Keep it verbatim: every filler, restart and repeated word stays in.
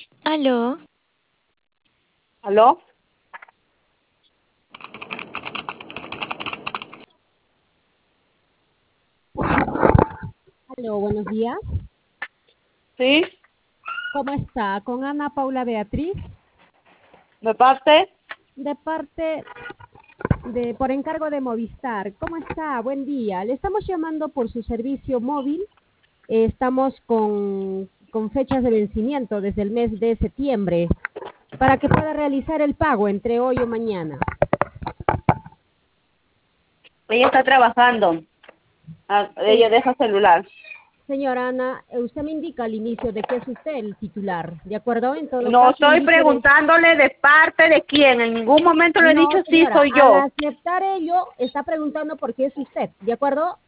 Aló. ¿Aló? Aló, buenos días. ¿Sí? ¿Cómo está? Con Ana Paula Beatriz, ¿De parte? de parte de, por encargo de Movistar. ¿Cómo está? Buen día. Le estamos llamando por su servicio móvil. Eh, estamos con, con fechas de vencimiento desde el mes de septiembre para que pueda realizar el pago entre hoy o mañana. Ella está trabajando. Ah, Sí. ella deja celular. Señora Ana, eh, usted me indica al inicio de que es usted el titular, ¿de acuerdo? En todo No caso, estoy indique de... preguntándole de parte de quién. En ningún momento le he No, dicho sí señora, soy al yo. aceptar ello, está preguntando por qué es usted, ¿de acuerdo?